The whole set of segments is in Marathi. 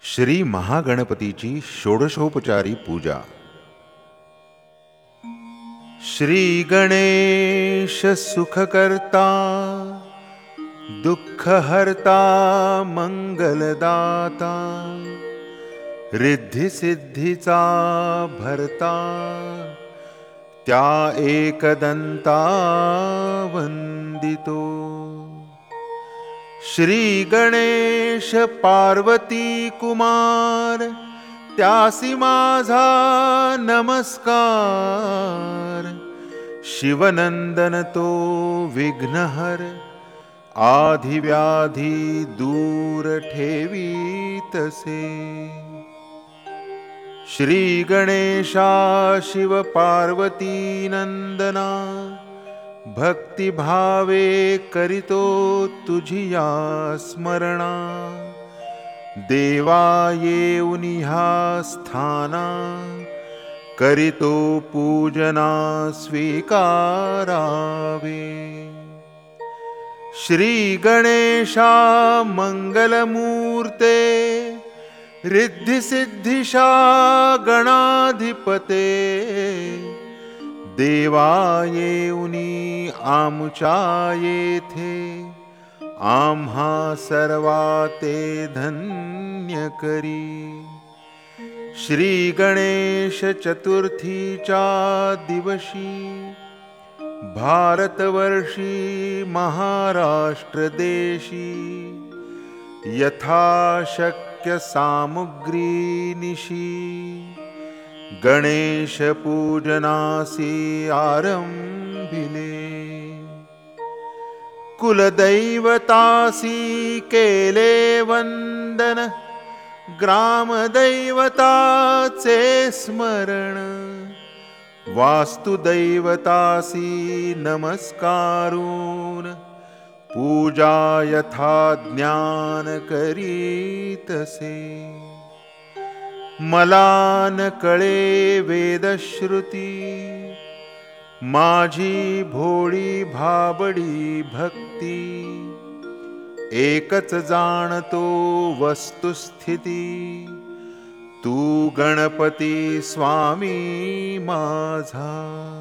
श्री महागणपतीची षोडशोपचारी पूजा. श्री गणेश सुखकर्ता दुःखहर्ता मंगलदाता रिद्धी सिद्धीचा भरता त्या एकदंता वंदितो. श्री गणेश पार्वती कुमार त्यासी माझा नमस्कार. शिवनंदन तो विघ्नहर आधिव्याधी दूर ठेवीतसे. श्री गणेशा शिव पार्वती नंदना भक्तिभावे करितो तुझिया स्मरणा. देवा येऊन ह्या स्थाना करितो पूजना स्वीकारावे. श्री गणेशा मंगलमूर्ते रिद्धी सिद्धिशा गणाधिपते. देवा येऊनी आमुचा येथे आम्हा सर्वा ते धन्य करी. श्री गणेश चतुर्थीच्या दिवशी भारतवर्षी महाराष्ट्र देशी यथाशक्य सामुग्री निशी गणेश पूजनासी आरंभिले. कुलदैवतासी केले वंदन ग्रामदैवताचे स्मरण. वास्तुदैवतासी नमस्कारून पूजा यथा ज्ञान करीतसे. मला न कळे वेदश्रुती माझी भोळी भाबडी भक्ती. एकच जाणतो वस्तुस्थिती तू गणपती स्वामी माझा.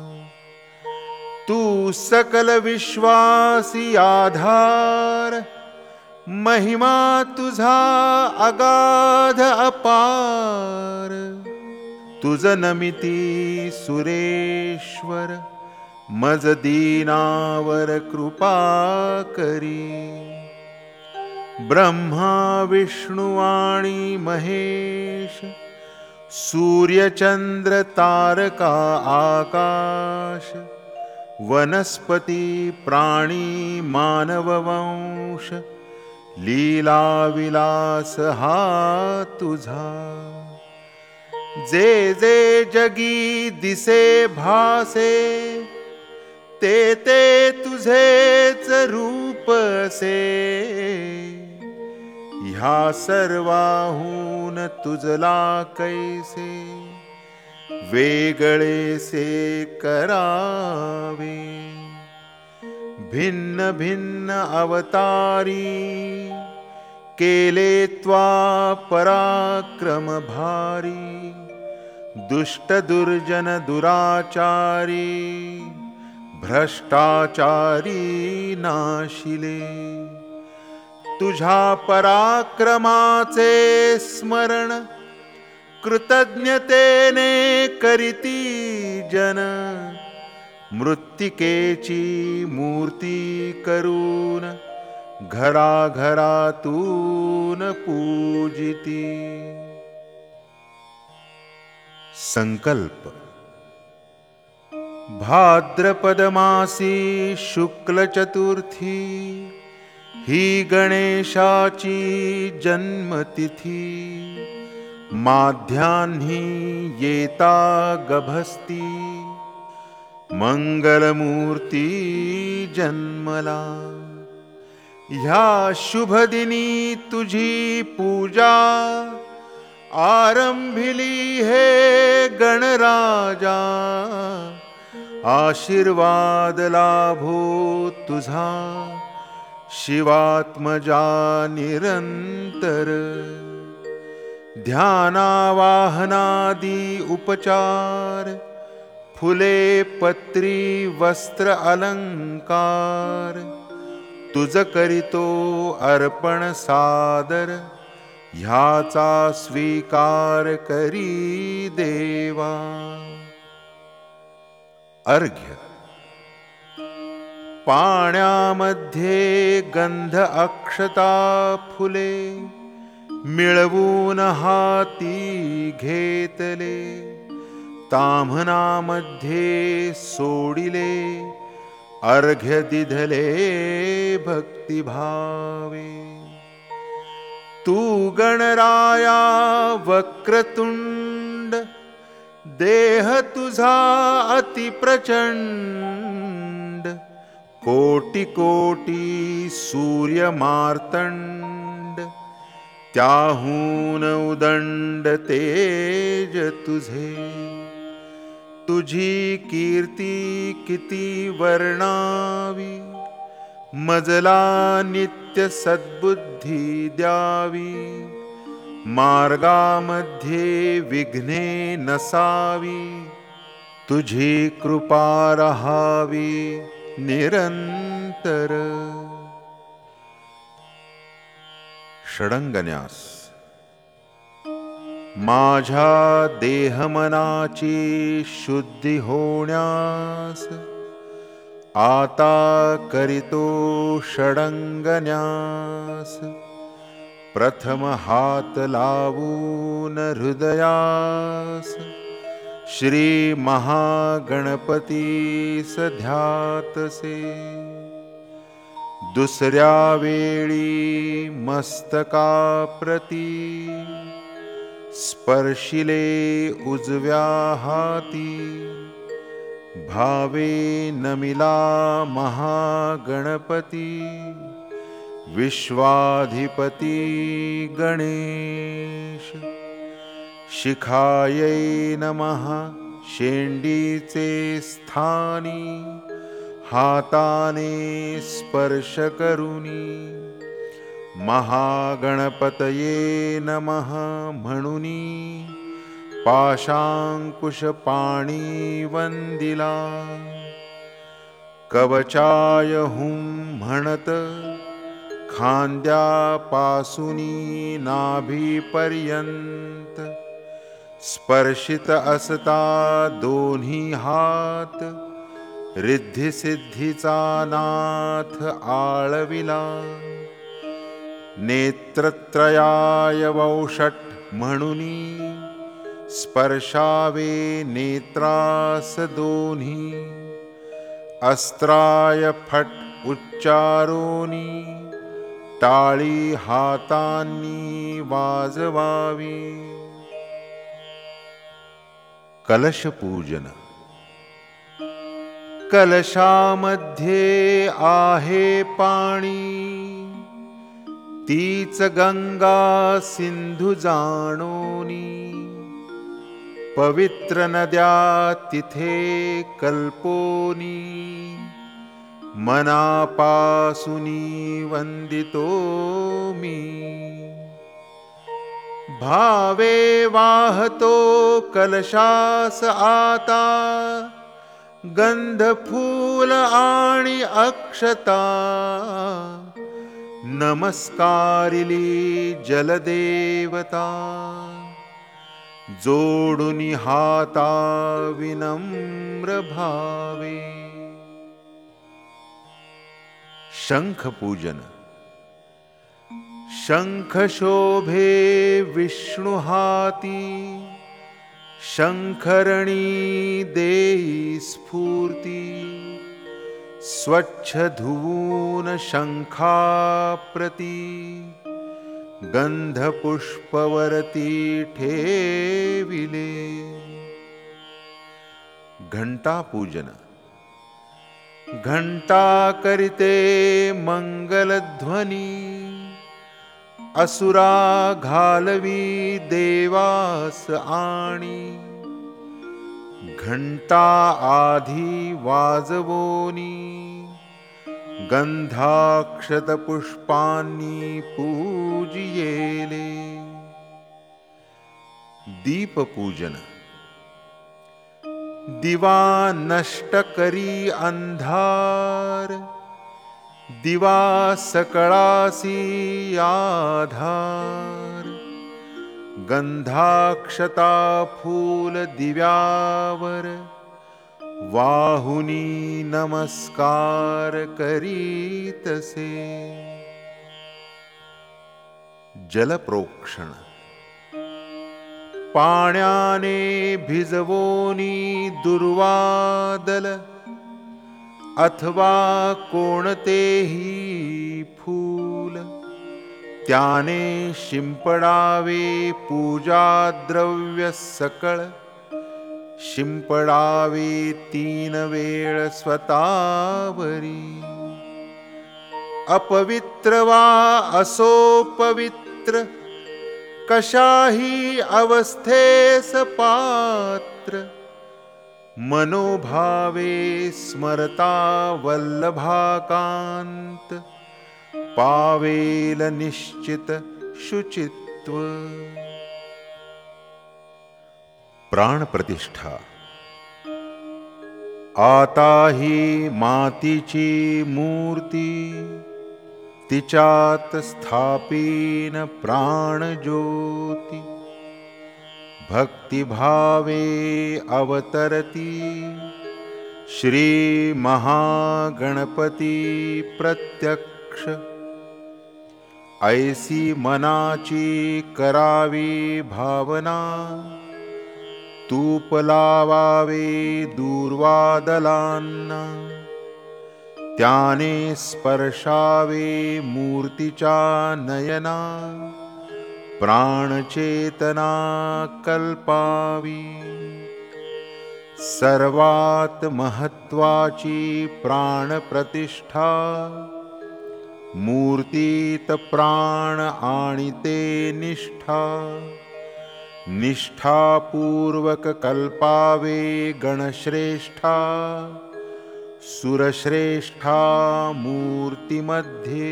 तू सकल विश्वासी आधार महिमा तुझा अगाध अपार. तुझ नमिती सुरेश्वर मज दीनावर कृपा करी. ब्रह्मा विष्णू आणि महेश सूर्यचंद्र तारका आकाश वनस्पती प्राणी मानववंश लीला विलास हा तुझा. जे जे जगी दिसे भासे ते ते तुझेच रूप असे. ह्या सर्वाहून तुझला कैसे वेगळेसे करावे. भिन्न भिन्न अवतारी केले त्वा पराक्रम भारी. दुष्ट दुर्जन दुराचारी भ्रष्टाचारी नाशिले. तुझ्या पराक्रमाचे स्मरण कृतज्ञतेने करीती जन. मृत्तिकेची मूर्ती करून घराघरातून पूजिती. संकल्प. भाद्रपद मासी शुक्ल चतुर्थी ही गणेशाची जन्मतिथी. माध्यान्ही येता गभस्ती मंगलमूर्ती जन्मला. ह्या शुभदिनी तुझी पूजा आरंभिली हे गणराजा. आशीर्वाद लाभो तुझा शिवात्मजा निरंतर ध्यानावाहनादि उपचार, फुले पत्री वस्त्र अलंकार, तुझ करितो अर्पण सादर, ह्याचा स्वीकार करी देवा. अर्घ्य. पाण्यामध्ये गंध अक्षता फुले, मिळवून हाती घेतले, ताम्हनामध्ये सोडिले, अर्घ्य दिधले भक्तिभावे. तू गणराया वक्रतुंड, देह तुझा अति प्रचंड, कोटी कोटी सूर्य मार्तंड, त्याहून उदंड तेज तुझे. तुझी कीर्ती किती वर्णावी, मजला नित्य सद्बुद्धी द्यावी, मार्गामध्ये विघ्ने नसावी, तुझी कृपा रहावी निरंतर. षडंगन्यास. माझ्या देहमनाची शुद्धी होण्यास, आता करितो षडंगन्यास. प्रथम हात लावून हृदयास, श्री महागणपतीस ध्यातसे. दुसऱ्या वेळी मस्तकाप्रती, स्पर्शिले उजव्या हाती, भावे नमिला महागणपती, विश्वाधिपती गणेश. शिखायै नमः शेंडीचे स्थानी, हाताने स्पर्श करुनी, महागणपतये नमः म्हणुनी, पाशांकुश पाणी वंदिला. कवचाय हुं म्हणत, खांद्यापासूनी नाभीपर्यंत, स्पर्शित असता दोन्ही हात, रिद्धिसिद्धीचा नाथ आळविला. नेत्रत्रयाय वौषट म्हणुनी, स्पर्शावे नेत्रास दोन्ही, अस्त्राय फट उच्चारोनी, टाळी हातांनी वाजवावी. कलशपूजन. कलशामध्ये आहे पाणी, तीच गंगा सिंधू जाणोनी, पवित्र नद्या तिथे कल्पोनी, मनापासूनी वंदितो मी. भावे वाहतो कलशास आता, गंध फूल आणि अक्षता, नमस्कारिली जलदेवता, जोडुनी हाता विनम्र भावे. शंखपूजन. शंख शोभे विष्णु हाती, शंखरणी देई स्फूर्ती, स्वच्छ धुवून शंखाप्रती, गंधपुष्पवरती ठेविले. घंटापूजन. घंटा करिते मंगलध्वनी, असुरा घालवी देवास आणि, घंटा आधी वाजवोनी, गंधाक्षत पुष्पांनी पूजियेले. दीपपूजन. दिवा नष्ट करी अंधार, दिवा सकळासी आधार. गंधाक्षता फूल दिव्यावर, वाहुनी नमस्कार करीतसे. जलप्रोक्षण. पाण्याने भिजवोनी दुर्वादल, अथवा कोणतेही फूल. त्याने शिंपडावे पूजा द्रव्य सकळ, शिंपडावे 3 वेळ स्वतावरी. अपवित्र वा असो पवित्र, कशाही अवस्थेस पात्र. मनोभावे स्मरता वल्लभाकांत, पावेल निश्चित शुचित्व. प्राणप्रतिष्ठा. आता ही मातीची मूर्ती, तिच्यात स्थापीन प्राणज्योती. भक्तिभावे अवतरती, श्री महागणपती प्रत्यक्ष. ऐसी मनाची करावी भावना, तूप लावावे दूर्वादलांना. त्याने स्पर्शावे मूर्तीच्या नयना, प्राणचेतना कल्पावी. सर्वात महत्वाची प्राणप्रतिष्ठा, मूर्तीत प्राण आणिते निष्ठा. निष्ठापूर्वक कल्पावे गणश्रेष्ठा, सुरश्रेष्ठा मूर्तीमध्ये.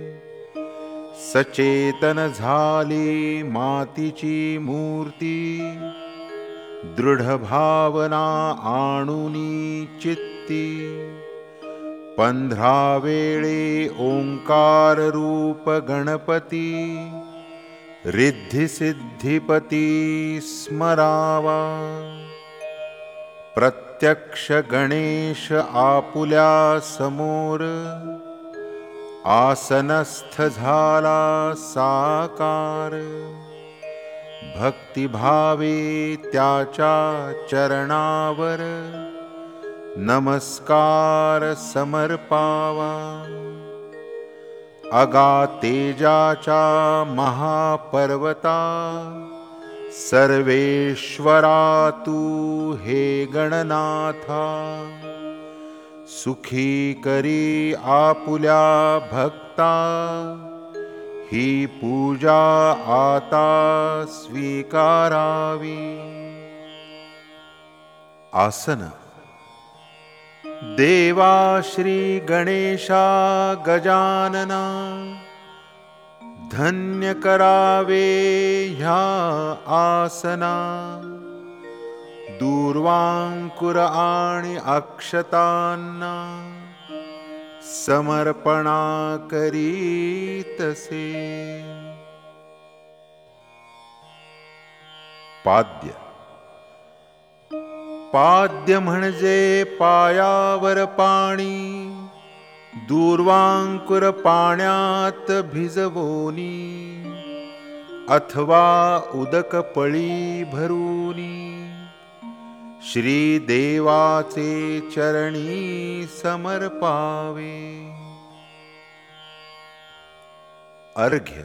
सचेतन झाली मातीची मूर्ती, दृढ भावना आणूनी चित्ती. 15 वेळे ओंकार रूप गणपती, रिद्धी सिद्धिपती स्मरावा. प्रत्यक्ष गणेश आपुल्या समोर, आसनस्थ झाला साकार. भक्तिभावे त्याच्या चरणावर, नमस्कार समर्पावा. अगातेजाचा महापर्वता, सर्वेश्वरा तू हे गणनाथा. सुखी करी आपुल्या भक्ता, ही पूजा आता स्वीकारावी. आसन. देवा श्री गणेशा गजानना, धन्य करावे ह्या आसना. दूर्वांकुर आणि अक्षतांना, समर्पणा करीतसे. पाद्य. पाद्य म्हणजे पायावर पाणी, दूर्वांकुर पाण्यात भिजवोनी. अथवा उदक पळी भरूनी, श्री देवाचे चरणी समर्पावे. अर्घ्य.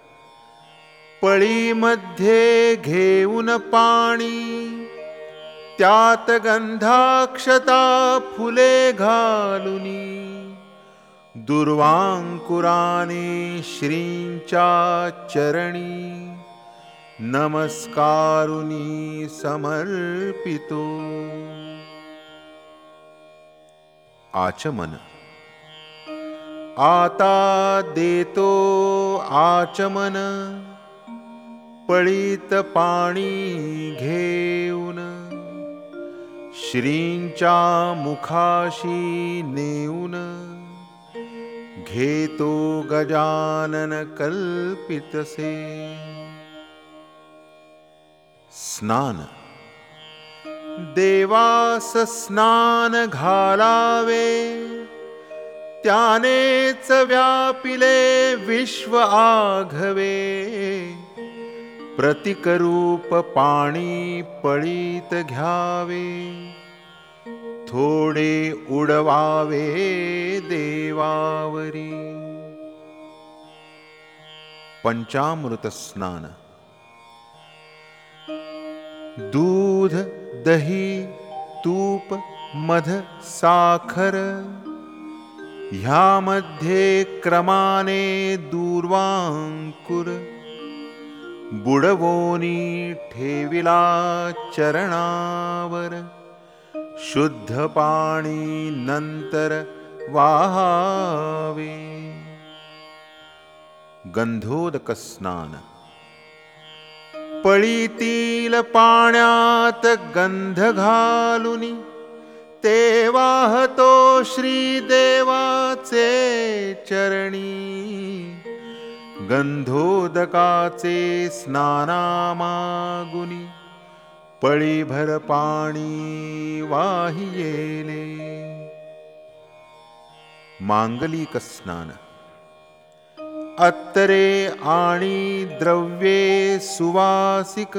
पळीमध्ये घेऊन पाणी, त्यात गंधाक्षता फुले घालुनी. दुर्वांकुराने श्रींच्या चरणी, नमस्कारुनी समर्पितो. आचमन. आता देतो आचमन, पळीत पाणी घेऊन श्रींच्या मुखाशी नेऊन घेतो गजानन कल्पितसे स्नान देवास स्नान घालावे त्यानेच व्यापिले विश्व आघवे प्रतिकरूप पाणी पळीत घ्यावे थोडे उडवावे देवावरी पंचामृत स्नान दूध दही तूप मध साखर ह्यामध्ये क्रमाने दूर्वांकुर बुडवोनी ठेविला चरणावर शुद्ध पाणी नंतर वाहावे गंधोदक स्नान पळीतील पाण्यात गंध घालुनी ते वाहतो श्रीदेवाचे चरणी गंधोदकाचे स्नानामागुनी पळीभर पाणी वाहियेले मांगलिक स्नान अत्तरे आणि द्रव्ये सुवासिक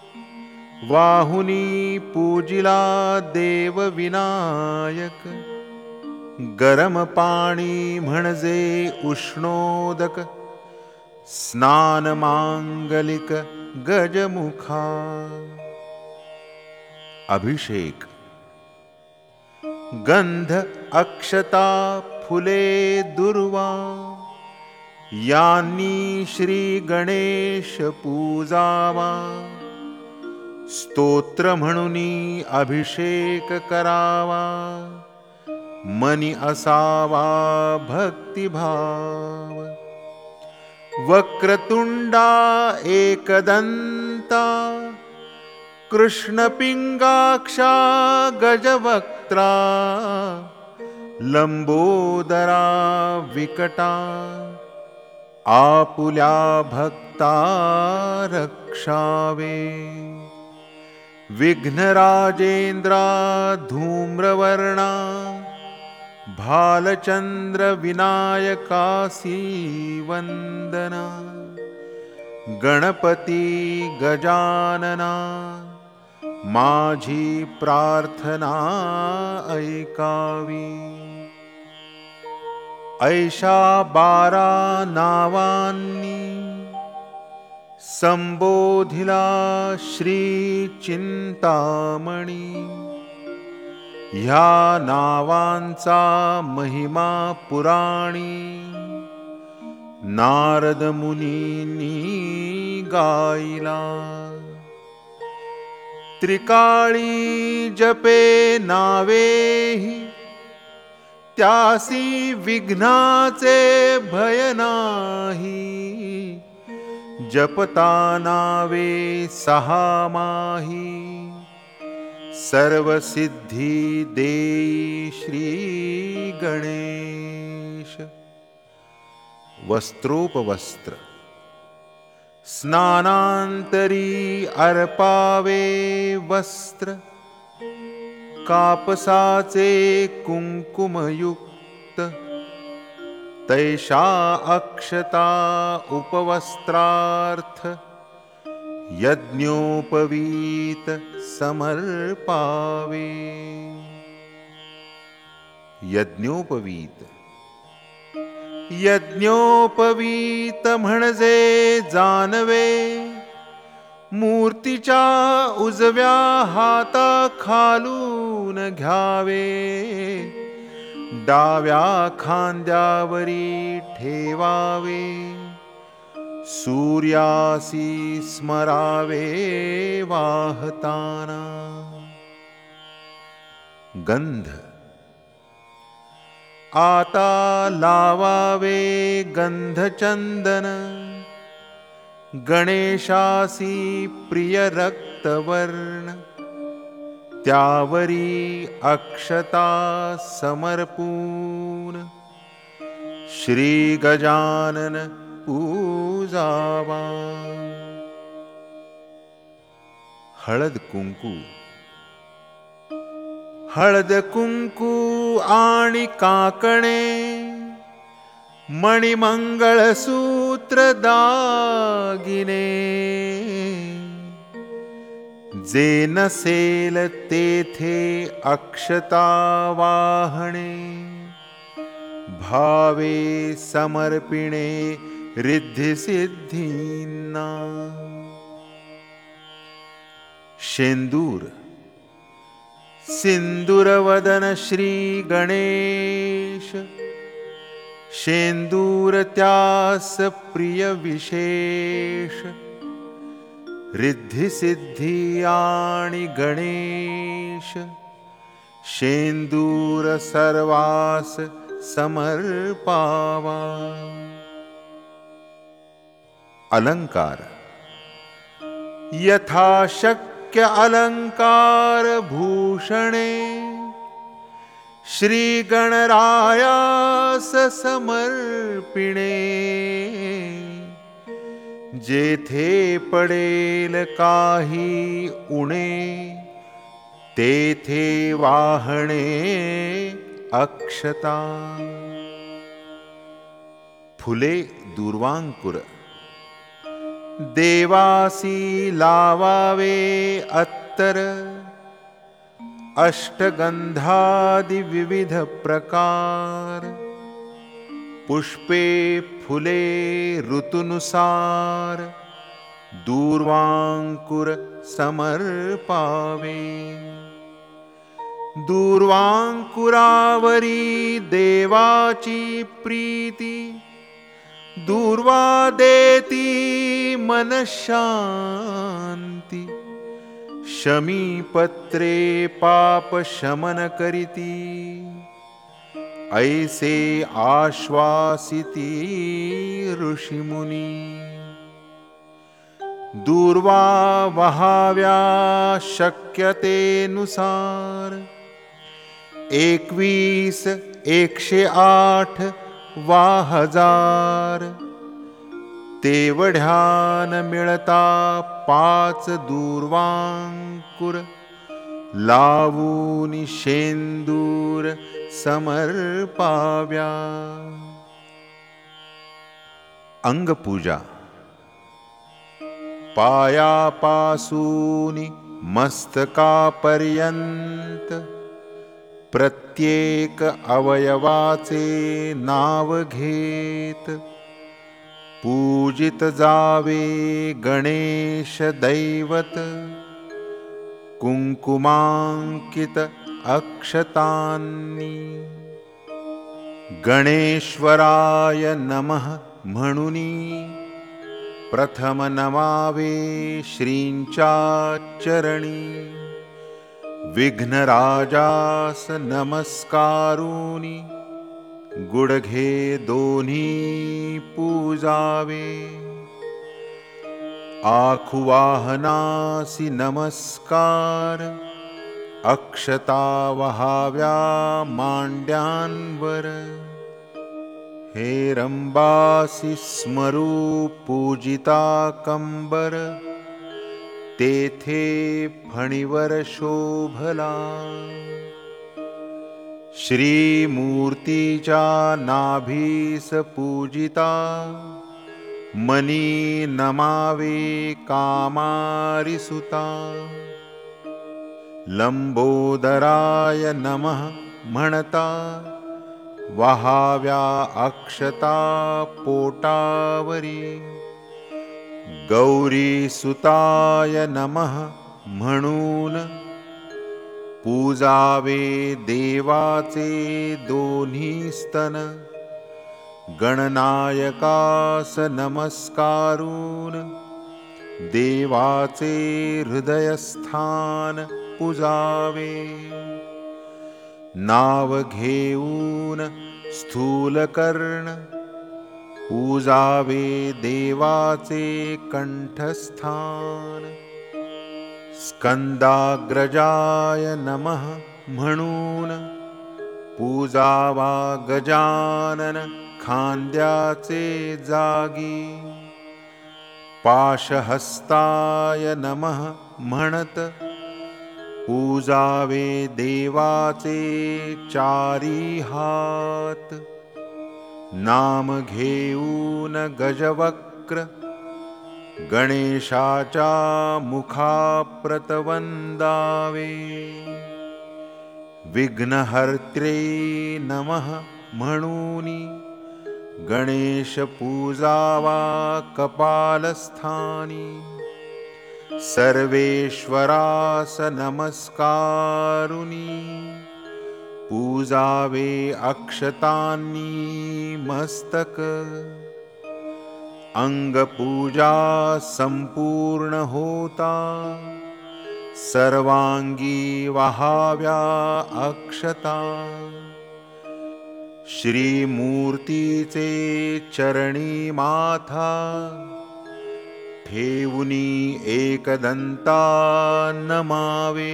वाहुनी पूजिला देव विनायक गरम पाणी म्हणजे उष्णोदक स्नान मांगलिक गजमुखा अभिषेक गंध अक्षता फुले दुर्वा यांनी श्री गणेश पूजावा स्तोत्र म्हणूनी अभिषेक करावा मनी असावा भक्तिभाव वक्रतुंडा एकदंता कृष्णपिंगाक्षा गजवक्त्रा लंबोदरा विकटा आपुल्या भक्ता रक्षावे विघ्नराजेंद्रा धूम्रवर्णा भालचंद्र विनायकासी वंदना गणपती गजानना माझी प्रार्थना ऐकावी ऐशा 12 नावांनी संबोधिला श्री चिंतामणी ह्या नावांचा महिमा पुराणी नारद मुनींनी गायला त्रिकाळी जपे नावेही त्यासी विघ्नाचे भय नाही जपता नावे 6 माही सर्व सिद्धी देई श्री गणेश वस्त्रोपवस्त्र स्नानांतरी अर्पावे वस्त्र कापसाचे कुंकुमयुक्त तैषा अक्षता उपवस्त्रार्थ यज्ञोपवीत समर्पावे यज्ञोपवीत यज्ञोपवीत म्हणजे जानवे मूर्तीच्या उजव्या हाता खालून घ्यावे डाव्या खांद्यावरी ठेवावे सूर्यासी स्मरावे वाहताना गंध आता लावावे गंधचंदन गणेशासी प्रिय रक्तवर्ण, त्यावरी अक्षता समर्पून श्री गजानन पूजावा. हळद कुंकू. हळद कुंकू आणि काकणे, मणिमंगळसूत्र दागिने, जे नसेल तेथे अक्षता वाहणे, भावे समर्पिणे रिद्धी सिद्धींना. शेंदूर. सिंदूरवदन श्री गणेश, शेंदूर त्यास प्रिय विशेष, रिद्धी सिद्धी आणि गणेश, शेंदूर सर्वास समर्पावा. अलंकार. यथाशक्य अलंकार भूषणे, श्री गणरायास समर्पिणे, जेथे पडेल काही उणे, तेथे वाहणे अक्षता. फुले दूर्वांकुर. देवासी लावावे अत्तर, अष्टगंधादि विविध प्रकार, पुष्पे फुले ऋतुनुसार, दूर्वांकुर समर्पावे. दूर्वांकुरावरी देवाची प्रीती, दूर्वा देती मन शांती, शमीपत्रे पाप शमन करिती, ऐसे आश्वासिती ऋषिमुनी. दूर्वा वहाव्या शक्यतेनुसार, 21, 108 वा 1000, तेवढ्यान मिळता 5 दूर्वांकुर, लावून शेंदूर समर्पाव्या. अंगपूजा. पायापासून मस्तकापर्यंत, प्रत्येक अवयवाचे नाव घेत, पूजित जावे गणेश दैवत, कुंकुमांकित अक्षतांनी. गणेश्वराय नमः म्हणुनी प्रथम नमावे श्रींच्या चरणी, विघ्नराजास नमस्कारुनी, गुडघे दोन्ही पूजावे. आखुवाहनासी नमस्कार, अक्षता वहाव्या मांड्यांवर, हेरंबासी स्मरू पूजिता कंबर, तेथे फणीवर शोभला. श्रीमूर्तीच्या नाभीस पूजिता, मनी नमावे कामारिसुता. लंबोदराय नमः म्हणता, वहाव्या अक्षता पोटावरी. गौरीसुताय नमः म्हणून, पूजावे देवाचे दोन्ही स्तन. गणनायकास नमस्कारून, देवाचे हृदयस्थान पूजावे. नाव घेऊन स्थूलकर्ण, पूजावे देवाचे कंठस्थान. स्कंदाग्रजाय नमः म्हणून पूजावा गजानन खांद्याचे जागी. पाशहस्ताय नमः म्हणत पूजावे देवाचे चारी हात. नाम घेऊन गजवक्र गणेशाच्या मुखाप्रत वंदावे. विघ्नहर्त्रे नमः म्हणूनी गणेश पूजावा कपालस्थानी. सर्वेश्वरास नमस्कारुनी पूजावे अक्षतांनी मस्तक. अंगपूजा संपूर्ण होता सर्वांगी वहाव्या अक्षता. श्रीमूर्तीचे चरणी माथा ठेवुनी एकदंता नमावे.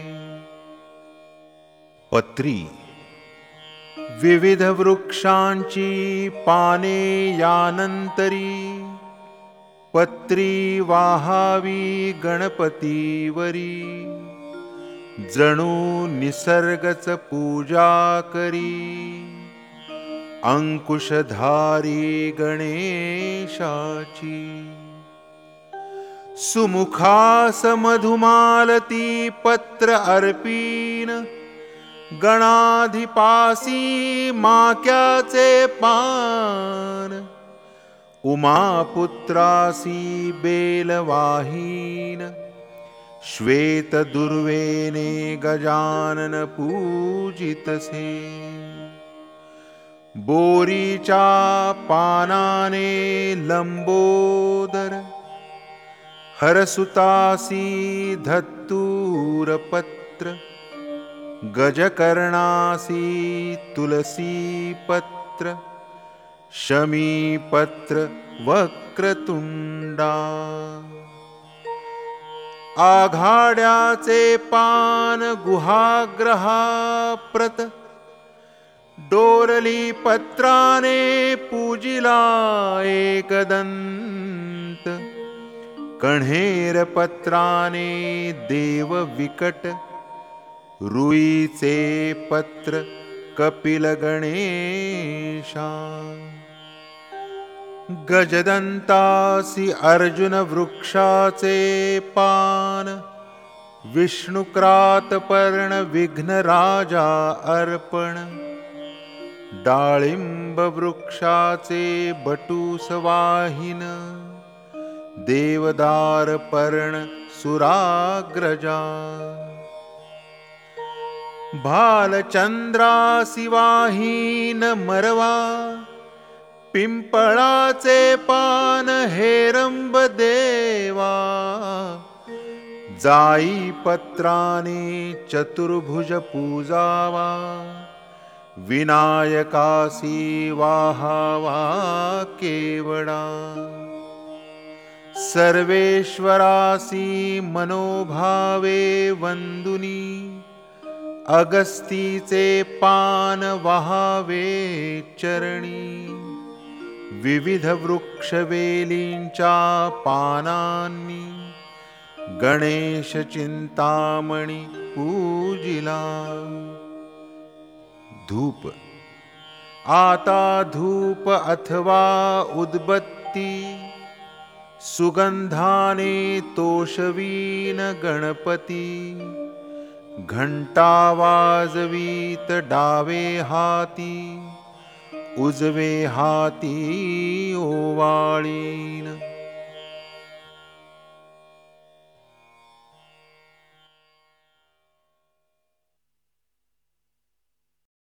पत्री विविध वृक्षांची पाने यानंतरी पत्री वाहावी गणपतीवरी. जणू निसर्गच पूजा करी अंकुशधारी गणेशाची. सुमुखास मधुमालती पत्र अर्पीन गणाधिपासी माक्याचे पान. उमापुत्रासी बेलवाहीन श्वेत दुर्वेने गजानन पूजितसे. बोरीच्या पानाने लंबोदर हरसुतासी धत्तूरपत्र. गजकर्णासी तुलसीपत्र शमीपत्र वक्रतुंडा. आघाड्याचे पान गुहाग्रहाप्रत डोरली पत्राने पूजिला एकदंत. कण्हेर पत्राने देव विकट रुईचे पत्र कपिल गणेशा. गजदंतासी अर्जुन वृक्षाचे पान विष्णुक्रातपर्ण विघ्नराजा अर्पण. डाळिंब वृक्षाचे बटुसवाहिन देवदार पर्ण सुराग्रजा. भालचंद्रासी वाहीन मरवा पिंपळाचे पान हेरंब देवा. जाई पत्राने चतुर्भुज पूजावा विनायकासी वाहावा केवडा. सर्वेश्वरासी मनोभावे वंदुनी अगस्तीचे पान वहावे चरणी. विविध वृक्षवेलींच्या पानांनी गणेश चिंतामणी पूजिला. धूप आता धूप अथवा उदबत्ती सुगंधाने तोषवीन गणपती. घंटा वाजवीत डावे हाती उजवे हाती ओवाळी.